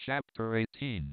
Chapter 18.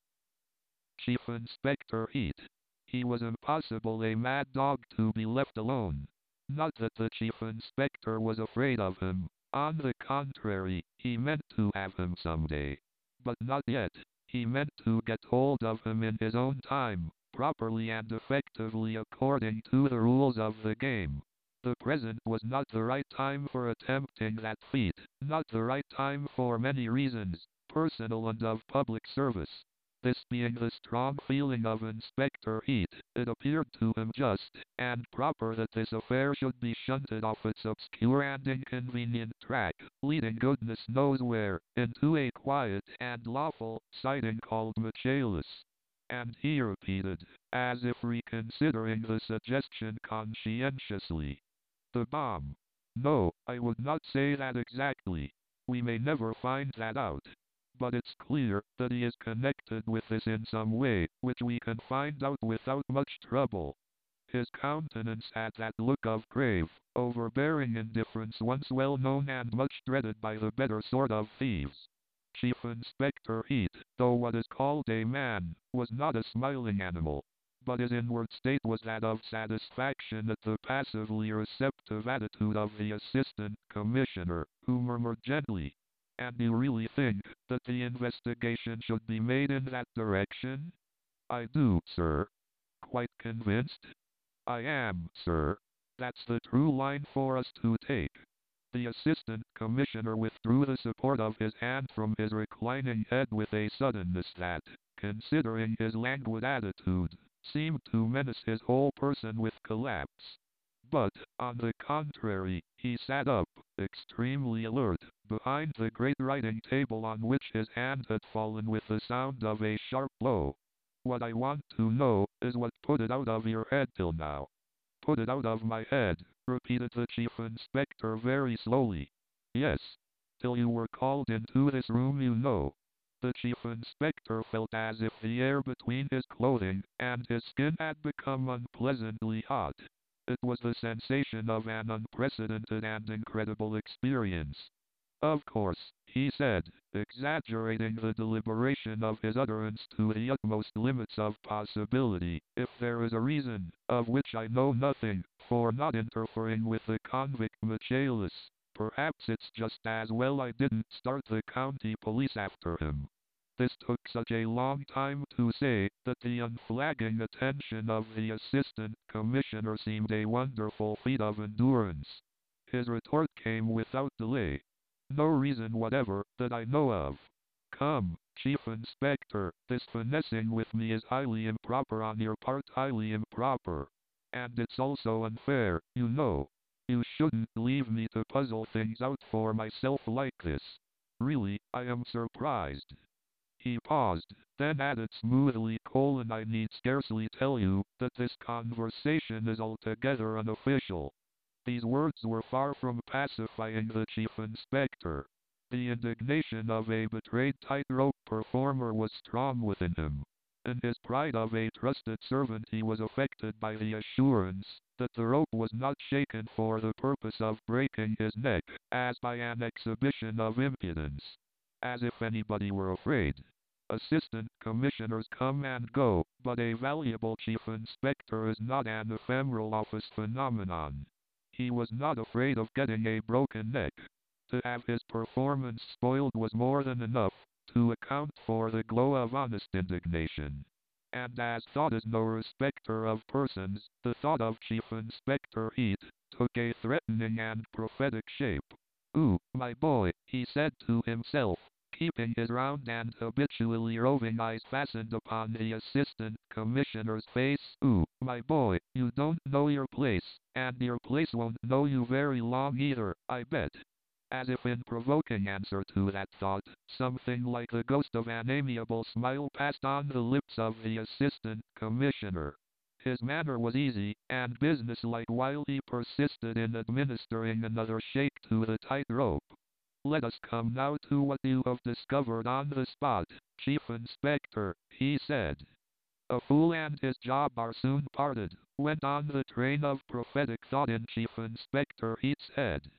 Chief Inspector Heat. He was impossible a mad dog to be left alone. Not that the Chief Inspector was afraid of him. On the contrary, he meant to have him someday. But not yet. He meant to get hold of him in his own time, properly and effectively according to the rules of the game. The present was not the right time for attempting that feat, not the right time for many reasons, personal and of public service. This being the strong feeling of Inspector Heat, it appeared to him just and proper that this affair should be shunted off its obscure and inconvenient track, leading goodness knows where, into a quiet and lawful siding called Michaelis. And he repeated, as if reconsidering the suggestion conscientiously. The bomb. No, I would not say that exactly. We may never find that out. But it's clear that he is connected with this in some way, which we can find out without much trouble. His countenance had that look of grave, overbearing indifference once well known and much dreaded by the better sort of thieves. Chief Inspector Heat, though what is called a man, was not a smiling animal, but his inward state was that of satisfaction at the passively receptive attitude of the Assistant Commissioner, who murmured gently, "And you really think that the investigation should be made in that direction?" "I do, sir." "Quite convinced?" "I am, sir. That's the true line for us to take." The Assistant Commissioner withdrew the support of his hand from his reclining head with a suddenness that, considering his languid attitude, seemed to menace his whole person with collapse. But, on the contrary, he sat up, extremely alert, behind the great writing table on which his hand had fallen with the sound of a sharp blow. "What I want to know is what put it out of your head till now." "Put it out of my head," repeated the Chief Inspector very slowly. "Yes. Till you were called into this room, you know." The Chief Inspector felt as if the air between his clothing and his skin had become unpleasantly hot. It was the sensation of an unprecedented and incredible experience. "Of course," he said, exaggerating the deliberation of his utterance to the utmost limits of possibility, "if there is a reason, of which I know nothing, for not interfering with the convict Michaelis, perhaps it's just as well I didn't start the county police after him." This took such a long time to say that the unflagging attention of the Assistant Commissioner seemed a wonderful feat of endurance. His retort came without delay. "No reason whatever, that I know of." "Come, Chief Inspector, this finessing with me is highly improper on your part, highly improper. And it's also unfair, you know. You shouldn't leave me to puzzle things out for myself like this. Really, I am surprised." He paused, then added smoothly, "I need scarcely tell you that this conversation is altogether unofficial." These words were far from pacifying the Chief Inspector. The indignation of a betrayed tightrope performer was strong within him. In his pride of a trusted servant he was affected by the assurance that the rope was not shaken for the purpose of breaking his neck, as by an exhibition of impudence. As if anybody were afraid. Assistant Commissioners come and go, but a valuable Chief Inspector is not an ephemeral office phenomenon. He was not afraid of getting a broken neck. To have his performance spoiled was more than enough to account for the glow of honest indignation. And as thought is no respecter of persons, the thought of Chief Inspector Heat took a threatening and prophetic shape. "Ooh, my boy," he said to himself, keeping his round and habitually roving eyes fastened upon the Assistant Commissioner's face. "Ooh, my boy, you don't know your place, and your place won't know you very long either, I bet." As if in provoking answer to that thought, something like the ghost of an amiable smile passed on the lips of the Assistant Commissioner. His manner was easy and businesslike while he persisted in administering another shake to the tight rope. "Let us come now to what you have discovered on the spot, Chief Inspector," he said. "A fool and his job are soon parted," went on the train of prophetic thought in Chief Inspector Heat's head.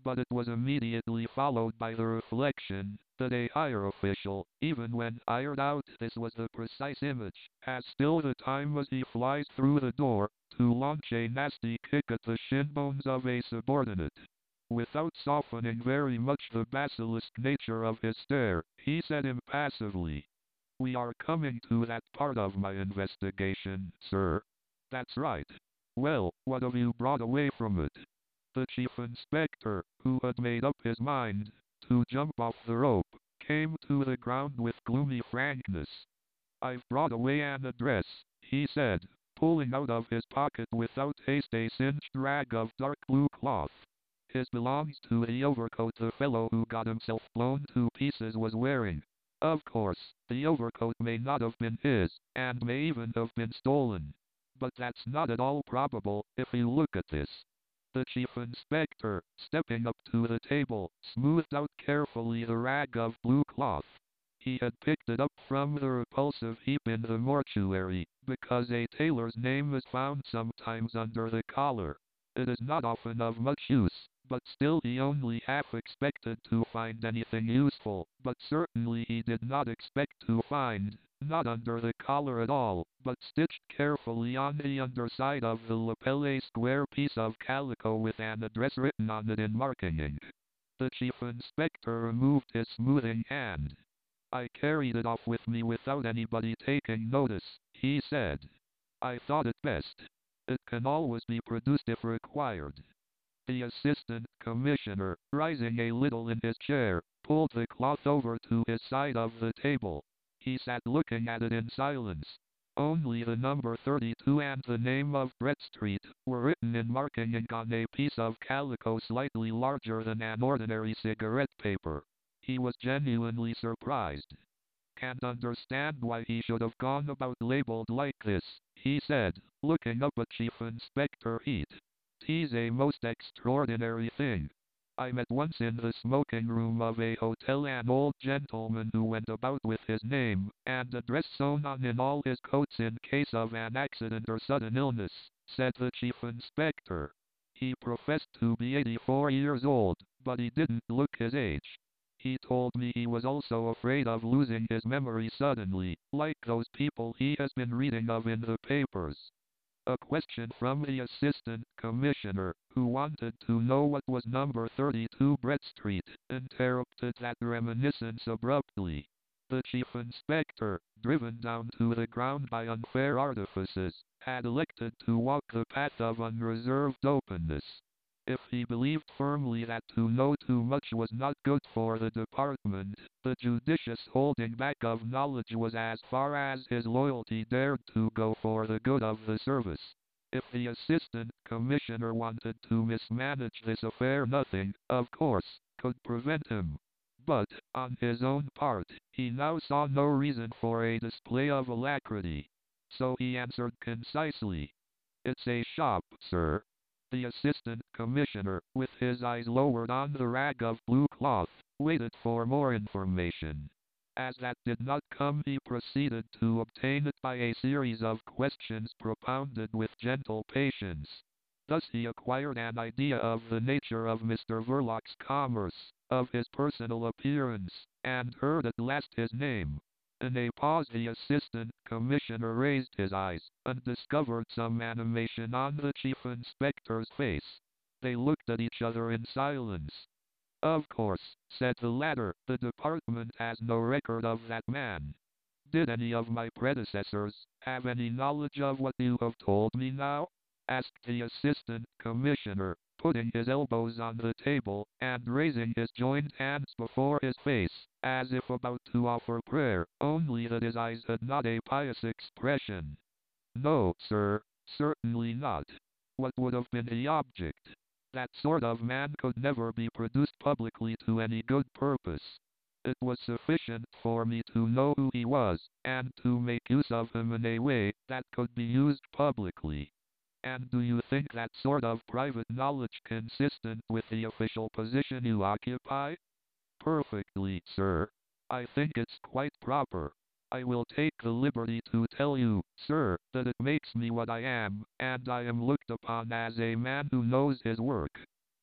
but it was immediately followed by the reflection that a higher official, even when ironed out this was the precise image, has still the time as he flies through the door to launch a nasty kick at the shin bones of a subordinate. Without softening very much the basilisk nature of his stare, he said impassively, "We are coming to that part of my investigation, sir." "That's right. Well, what have you brought away from it?" The chief inspector, who had made up his mind to jump off the rope, came to the ground with gloomy frankness. "I've brought away an address," he said, pulling out of his pocket without haste a singed rag of dark blue cloth. "His belongs to the overcoat the fellow who got himself blown to pieces was wearing. Of course, the overcoat may not have been his, and may even have been stolen. But that's not at all probable, if you look at this." The chief inspector, stepping up to the table, smoothed out carefully the rag of blue cloth. He had picked it up from the repulsive heap in the mortuary, because a tailor's name is found sometimes under the collar. It is not often of much use, but still he only half expected to find anything useful, but certainly he did not expect to find, not under the collar at all, but stitched carefully on the underside of the lapel, a square piece of calico with an address written on it in marking ink. The chief inspector removed his smoothing hand. "I carried it off with me without anybody taking notice," he said. "I thought it best. It can always be produced if required." The assistant commissioner, rising a little in his chair, pulled the cloth over to his side of the table. He sat looking at it in silence. Only the number 32 and the name of Brett Street were written in marking ink on a piece of calico slightly larger than an ordinary cigarette paper. He was genuinely surprised. "Can't understand why he should have gone about labeled like this," he said, looking up at Chief Inspector Heat. "'Tis a most extraordinary thing. I met once in the smoking room of a hotel an old gentleman who went about with his name and address sewn on in all his coats in case of an accident or sudden illness," said the chief inspector. "He professed to be 84 years old, but he didn't look his age. He told me he was also afraid of losing his memory suddenly, like those people he has been reading of in the papers." A question from the assistant commissioner, who wanted to know what was number 32 Brett Street, interrupted that reminiscence abruptly. The chief inspector, driven down to the ground by unfair artifices, had elected to walk the path of unreserved openness. If he believed firmly that to know too much was not good for the department, the judicious holding back of knowledge was as far as his loyalty dared to go for the good of the service. If the assistant commissioner wanted to mismanage this affair, nothing, of course, could prevent him. But, on his own part, he now saw no reason for a display of alacrity. So he answered concisely, "It's a shop, sir." The assistant commissioner, with his eyes lowered on the rag of blue cloth, waited for more information. As that did not come, he proceeded to obtain it by a series of questions propounded with gentle patience. Thus he acquired an idea of the nature of Mr. Verloc's commerce, of his personal appearance, and heard at last his name. In a pause the assistant commissioner raised his eyes, and discovered some animation on the chief inspector's face. They looked at each other in silence. "Of course," said the latter, "the department has no record of that man. Did any of my predecessors have any knowledge of what you have told me now?" asked the assistant commissioner, putting his elbows on the table, and raising his joined hands before his face, as if about to offer prayer, only that his eyes had not a pious expression. "No, sir, certainly not. What would have been the object? That sort of man could never be produced publicly to any good purpose. It was sufficient for me to know who he was, and to make use of him in a way that could be used publicly." "And do you think that sort of private knowledge consistent with the official position you occupy?" "Perfectly, sir. I think it's quite proper. I will take the liberty to tell you, sir, that it makes me what I am, and I am looked upon as a man who knows his work.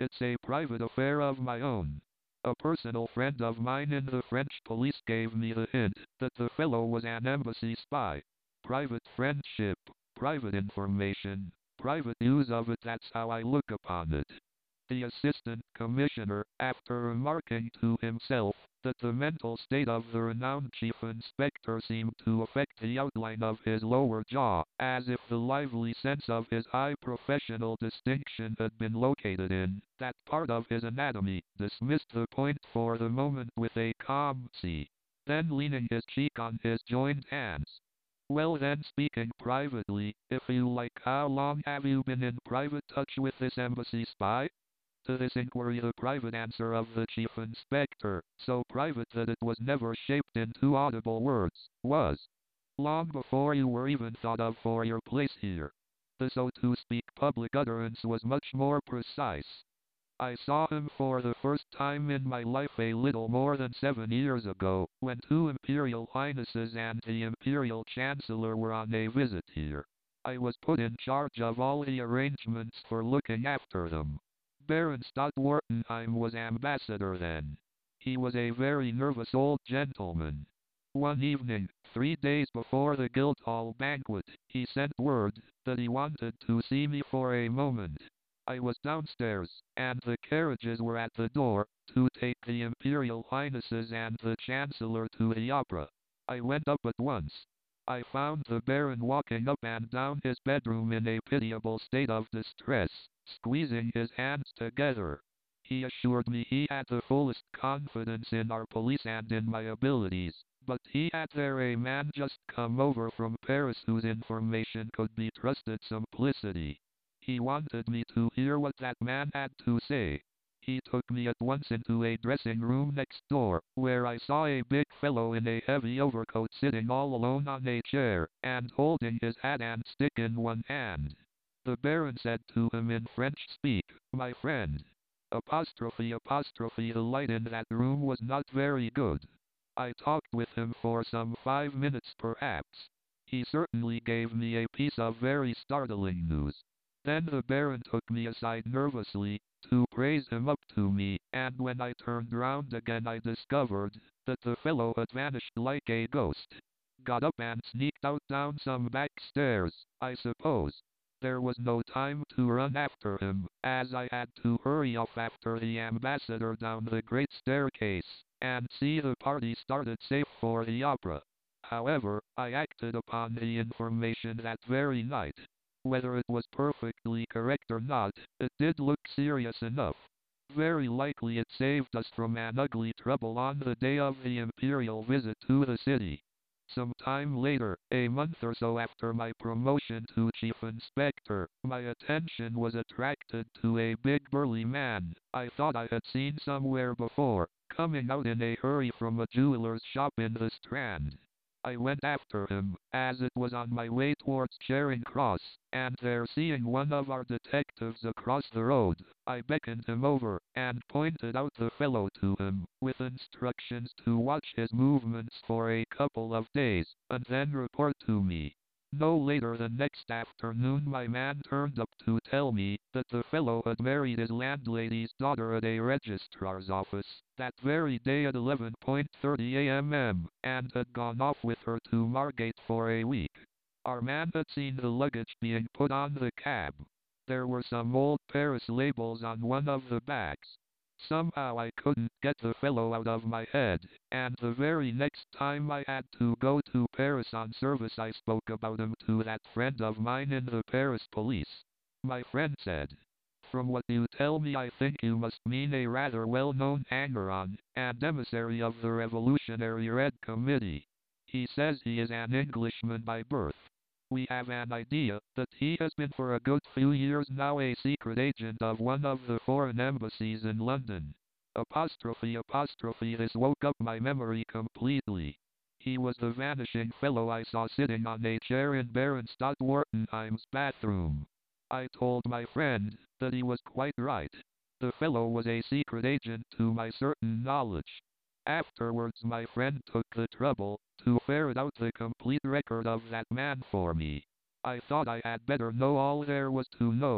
It's a private affair of my own. A personal friend of mine in the French police gave me the hint that the fellow was an embassy spy. Private friendship, private information, private use of it, that's how I look upon it. The assistant commissioner, after remarking to himself that the mental state of the renowned chief inspector seemed to affect the outline of his lower jaw, as if the lively sense of his high professional distinction had been located in that part of his anatomy, dismissed the point for the moment with a calm "see." Then leaning his cheek on his joined hands. Well then, speaking privately, if you like, how long have you been in private touch with this embassy spy? To this inquiry the private answer of the chief inspector, so private that it was never shaped into audible words, was, "Long before you were even thought of for your place here." The so to speak public utterance was much more precise. I saw him for the first time in my life a little more than 7 years ago, when two Imperial Highnesses and the Imperial Chancellor were on a visit here. I was put in charge of all the arrangements for looking after them. Baron Stott Wartenheim was ambassador then. He was a very nervous old gentleman. One evening, 3 days before the Guildhall banquet, he sent word that he wanted to see me for a moment. I was downstairs, and the carriages were at the door, to take the Imperial Highnesses and the Chancellor to the opera. I went up at once. I found the Baron walking up and down his bedroom in a pitiable state of distress, squeezing his hands together. He assured me he had the fullest confidence in our police and in my abilities, but he had there a man just come over from Paris whose information could be trusted simplicity. He wanted me to hear what that man had to say. He took me at once into a dressing room next door, where I saw a big fellow in a heavy overcoat sitting all alone on a chair, and holding his hat and stick in one hand. The Baron said to him in French, "Speak, my friend." Apostrophe, apostrophe. The light in that room was not very good. I talked with him for some 5 minutes perhaps. He certainly gave me a piece of very startling news. Then the Baron took me aside nervously, to praise him up to me, and when I turned round again I discovered that the fellow had vanished like a ghost. Got up and sneaked out down some back stairs, I suppose. There was no time to run after him, as I had to hurry off after the ambassador down the great staircase, and see the party started safe for the opera. However, I acted upon the information that very night. Whether it was perfectly correct or not, it did look serious enough. Very likely it saved us from an ugly trouble on the day of the Imperial visit to the city. Some time later, a month or so after my promotion to Chief Inspector, my attention was attracted to a big burly man I thought I had seen somewhere before, coming out in a hurry from a jeweler's shop in the Strand. I went after him, as it was on my way towards Charing Cross, and there seeing one of our detectives across the road, I beckoned him over, and pointed out the fellow to him, with instructions to watch his movements for a couple of days, and then report to me. No later than next afternoon my man turned up to tell me that the fellow had married his landlady's daughter at a registrar's office that very day at 11:30 a.m. and had gone off with her to Margate for a week. Our man had seen the luggage being put on the cab. There were some old Paris labels on one of the backs. Somehow I couldn't get the fellow out of my head, and the very next time I had to go to Paris on service I spoke about him to that friend of mine in the Paris police. My friend said, "From what you tell me I think you must mean a rather well-known hanger-on, and emissary of the Revolutionary Red Committee. He says he is an Englishman by birth. We have an idea that he has been for a good few years now a secret agent of one of the foreign embassies in London." Apostrophe, apostrophe. This woke up my memory completely. He was the vanishing fellow I saw sitting on a chair in Baron Stott Wartenheim's bathroom. I told my friend that he was quite right. The fellow was a secret agent to my certain knowledge. Afterwards my friend took the trouble to ferret out the complete record of that man for me. I thought I had better know all there was to know,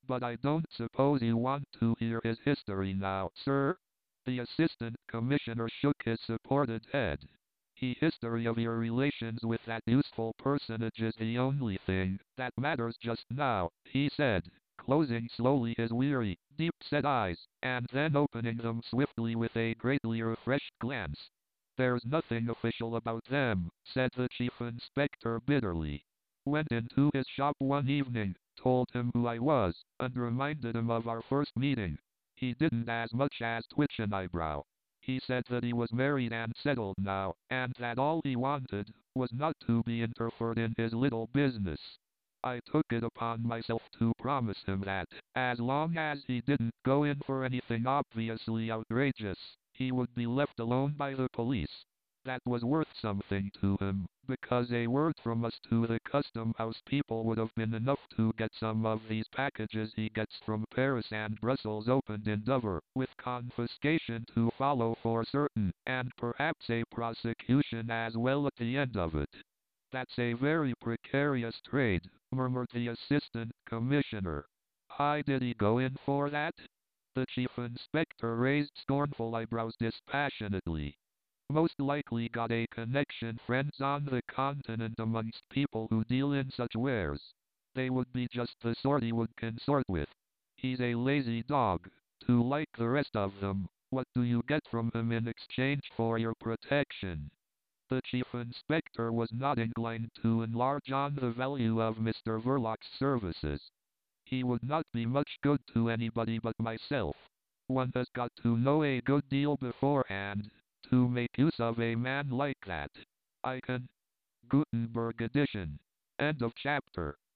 But I don't suppose you want to hear his history now, sir? The assistant commissioner shook his supported head. The history of your relations with that useful personage is the only thing that matters just now, he said, closing slowly his weary, deep-set eyes, and then opening them swiftly with a greatly refreshed glance. There's nothing official about them, said the chief inspector bitterly. Went into his shop one evening, told him who I was, and reminded him of our first meeting. He didn't as much as twitch an eyebrow. He said that he was married and settled now, and that all he wanted was not to be interfered in his little business. I took it upon myself to promise him that, as long as he didn't go in for anything obviously outrageous, he would be left alone by the police. That was worth something to him, because a word from us to the custom house people would have been enough to get some of these packages he gets from Paris and Brussels opened in Dover, with confiscation to follow for certain, and perhaps a prosecution as well at the end of it. That's a very precarious trade, murmured the assistant commissioner. Why did he go in for that? The chief inspector raised scornful eyebrows dispassionately. Most likely got a connection friends on the continent amongst people who deal in such wares. They would be just the sort he would consort with. He's a lazy dog, too like the rest of them. What do you get from him in exchange for your protection? The chief inspector was not inclined to enlarge on the value of Mr. Verloc's services. He would not be much good to anybody but myself. One has got to know a good deal beforehand to make use of a man like that. I can. Gutenberg edition. End of chapter.